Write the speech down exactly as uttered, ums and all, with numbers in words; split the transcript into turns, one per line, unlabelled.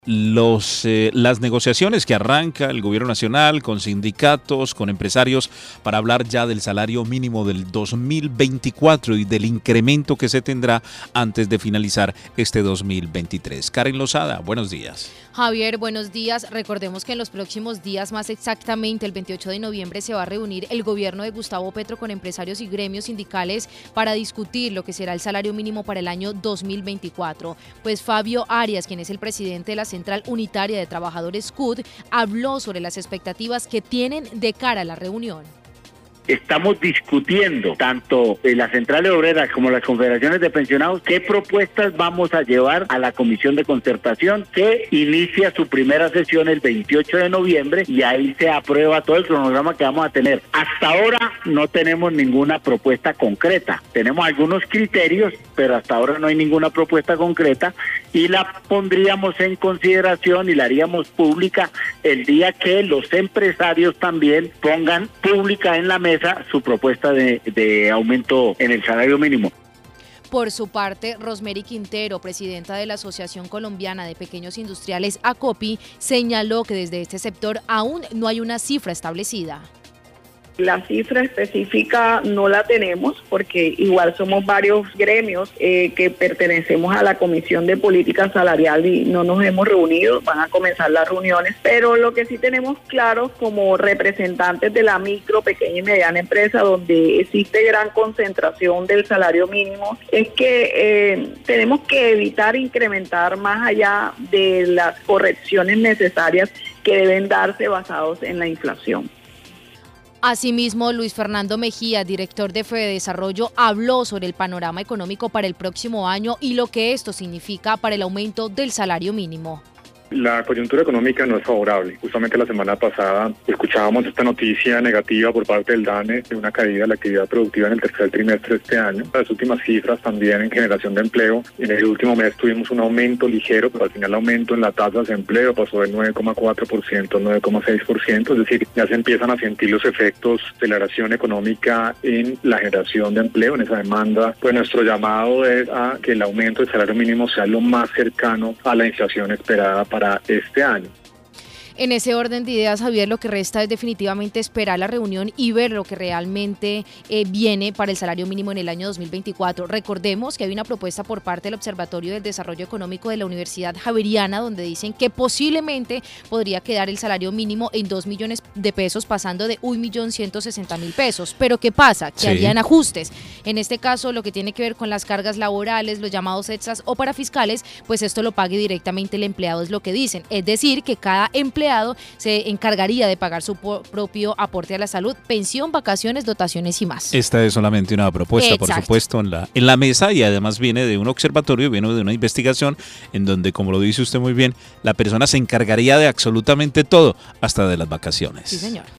Los, eh, las negociaciones que arranca el gobierno nacional con sindicatos, con empresarios, para hablar ya del salario mínimo del dos mil veinticuatro y del incremento que se tendrá antes de finalizar este dos mil veintitrés. Karen Lozada, buenos días.
Javier, buenos días. Recordemos que en los próximos días, más exactamente el veintiocho de noviembre, se va a reunir el gobierno de Gustavo Petro con empresarios y gremios sindicales para discutir lo que será el salario mínimo para el año dos mil veinticuatro. Pues Fabio Arias, quien es el presidente de la Central Unitaria de Trabajadores C U T, habló sobre las expectativas que tienen de cara a la reunión.
Estamos discutiendo, tanto en las centrales obreras como las confederaciones de pensionados, qué propuestas vamos a llevar a la Comisión de Concertación, que inicia su primera sesión el veintiocho de noviembre, y ahí se aprueba todo el cronograma que vamos a tener. Hasta ahora no tenemos ninguna propuesta concreta. Tenemos algunos criterios, pero hasta ahora no hay ninguna propuesta concreta, y la pondríamos en consideración y la haríamos pública el día que los empresarios también pongan pública en la mesa su propuesta de, de aumento en el salario mínimo.
Por su parte, Rosemary Quintero, presidenta de la Asociación Colombiana de Pequeños Industriales, ACOPI, señaló que desde este sector aún no hay una cifra establecida.
La cifra específica no la tenemos porque igual somos varios gremios eh, que pertenecemos a la Comisión de Política Salarial y no nos hemos reunido, van a comenzar las reuniones, pero lo que sí tenemos claro como representantes de la micro, pequeña y mediana empresa, donde existe gran concentración del salario mínimo, es que eh, tenemos que evitar incrementar más allá de las correcciones necesarias que deben darse basados en la inflación.
Asimismo, Luis Fernando Mejía, director de Fedesarrollo, habló sobre el panorama económico para el próximo año y lo que esto significa para el aumento del salario mínimo.
La coyuntura económica no es favorable. Justamente la semana pasada escuchábamos esta noticia negativa por parte del DANE de una caída de la actividad productiva en el tercer trimestre de este año. Las últimas cifras también en generación de empleo. En el último mes tuvimos un aumento ligero, pero al final el aumento en la tasa de desempleo pasó del nueve coma cuatro por ciento al nueve coma seis por ciento. Es decir, ya se empiezan a sentir los efectos de la aceleración económica en la generación de empleo, en esa demanda. Pues nuestro llamado es a que el aumento del salario mínimo sea lo más cercano a la inflación esperada para para este año.
En ese orden de ideas, Javier, lo que resta es definitivamente esperar la reunión y ver lo que realmente eh, viene para el salario mínimo en el año dos mil veinticuatro. Recordemos que hay una propuesta por parte del Observatorio del Desarrollo Económico de la Universidad Javeriana, donde dicen que posiblemente podría quedar el salario mínimo en dos millones de pesos, pasando de un millón ciento sesenta mil pesos. Pero ¿qué pasa? Que sí harían ajustes. En este caso, lo que tiene que ver con las cargas laborales, los llamados extras o parafiscales, pues esto lo pague directamente el empleado, es lo que dicen. Es decir, que cada empleado se encargaría de pagar su propio aporte a la salud, pensión, vacaciones, dotaciones y más.
Esta es solamente una propuesta, Exacto. por supuesto, en la, en la mesa, y además viene de un observatorio, viene de una investigación en donde, como lo dice usted muy bien, la persona se encargaría de absolutamente todo, hasta de las vacaciones.
Sí, señor.